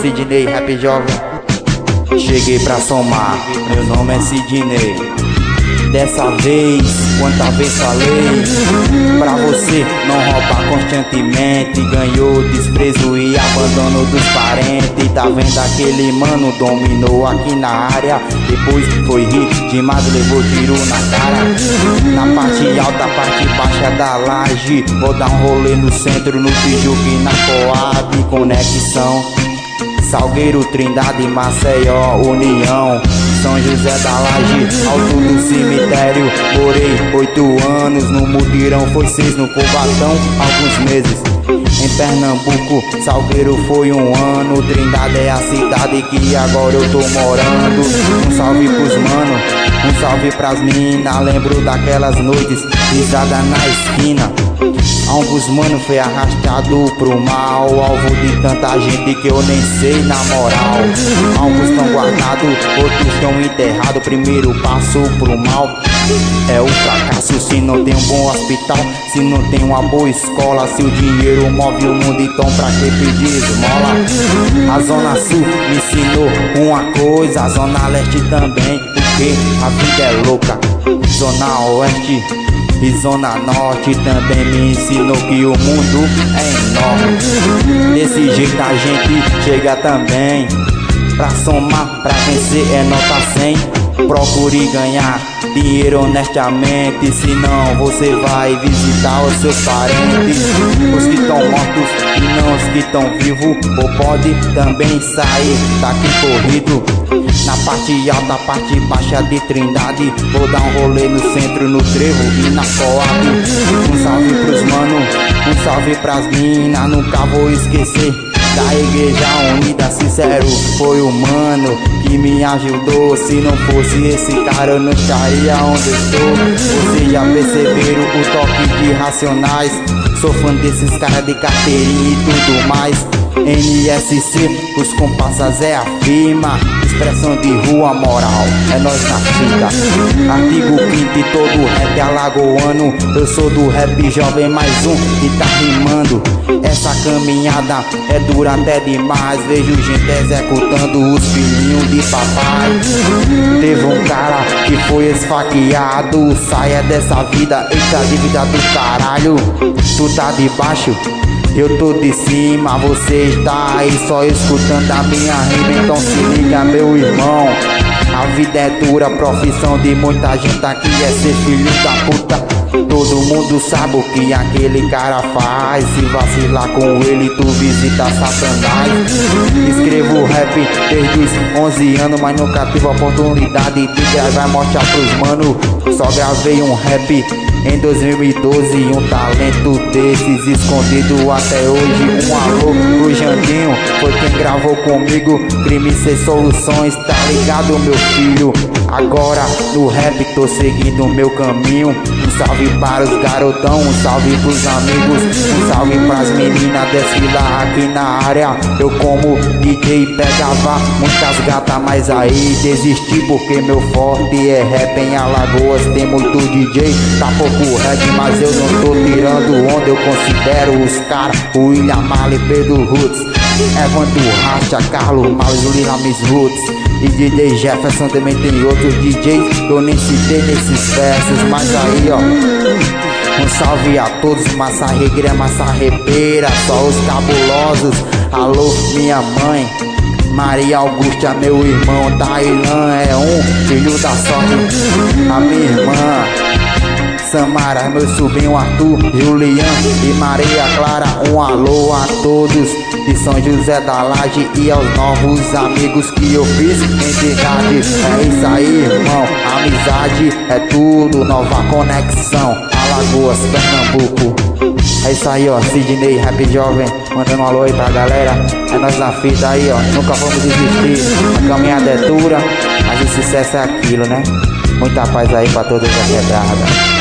Sidney, rap jovem. Cheguei pra somar, meu nome é Sidney. Dessa vez, quanta vez falei pra você não roubar constantemente. Ganhou desprezo e abandono dos parentes. Tá vendo aquele mano, dominou aqui na área. Depois foi hit demais, levou tiro na cara. Na parte alta, parte baixa da laje. Vou dar um rolê no centro, no Tijuca e na Coab. Conexão Salgueiro, Trindade, Maceió, União, São José da Laje, alto do cemitério. Morei 8 anos no Mutirão, foi 6 no Cubatão, alguns meses em Pernambuco. Salgueiro foi 1 ano, Trindade é a cidade que agora eu tô morando. Um salve pros mano, um salve pras mina. Lembro daquelas noites, risada na esquina. Alguns mano foi arrastado pro mal, alvo de tanta gente que eu nem sei na moral. Alguns tão guardados, outros tão enterrados. Primeiro passo pro mal é o fracasso. Se não tem um bom hospital, se não tem uma boa escola, se o dinheiro move o mundo, então pra que pedir esmola? A Zona Sul me ensinou uma coisa, a Zona Leste também, porque a vida é louca. Zona Oeste e Zona Norte também me ensinou que o mundo é enorme. Desse jeito a gente chega também. Pra somar, pra vencer é nota 100. Procure ganhar dinheiro honestamente, senão você vai visitar os seus parentes. Os que estão mortos e não os que estão vivos. Ou pode também sair daqui corrido. Na parte alta, parte baixa de Trindade. Vou dar um rolê no centro, no Trevo e na Coab. Um salve pros mano, um salve pras mina. Nunca vou esquecer da Igreja Unida. Sincero, foi o mano que me ajudou. Se não fosse esse cara eu não estaria onde estou. Vocês já perceberam o toque de Racionais? Sou fã desses caras de carteirinha e tudo mais. NSC, os compassas é a firma. Expressão de rua, moral, é nós na fita. Artigo 5 e todo rap alagoano. Eu sou do rap jovem, mais um que tá rimando. Essa caminhada é dura até demais. Vejo gente executando os filhinhos de papai. Teve um cara que foi esfaqueado. Saia dessa vida, eita dívida do caralho. Tu tá de baixo, eu tô de cima, você está aí só escutando a minha rima. Então se liga, meu irmão, a vida é dura, profissão de muita gente aqui é ser filho da puta. Todo mundo sabe o que aquele cara faz. Se vacilar com ele, tu visita Satanás. Escrevo rap desde os 11 anos, mas nunca tive a oportunidade de gravar, mostrar pros mano. Só gravei um rap em 2012, um talento desses escondido até hoje. Um alô pro Jandinho, foi quem gravou comigo. Crime sem soluções, tá ligado, meu filho? Agora no rap tô seguindo o meu caminho. Um salve para os garotão, um salve pros amigos, um salve pras meninas desfilar aqui na área. Eu como DJ pegava muitas gatas, mas aí desisti porque meu forte é rap. Em Alagoas tem muito DJ, tá pouco rap, mas eu não tô tirando onda. Eu considero os caras, o William Marley, Pedro Roots, Evandro Racha, Carlos Miles, Lila Miss Roots e DJ Jefferson. Também tem outros DJs que eu nem citei nesses versos, mas aí ó, um salve a todos, massa regra, massa repeira, só os cabulosos. Alô minha mãe Maria Augusta, meu irmão Tailan é um filho da sorte. A minha irmã Samara, meu sobrinho Arthur, Julian e Maria Clara. Um alô a todos de São José da Laje e aos novos amigos que eu fiz em idade. É isso aí, irmão, amizade é tudo, nova conexão, Alagoas, Pernambuco. É isso aí, ó, Sidney, rap jovem, mandando um alô aí pra galera. É nós na fita aí, ó, nunca vamos desistir. A caminhada é dura, mas o sucesso é aquilo, né? Muita paz aí pra todos da quebrada.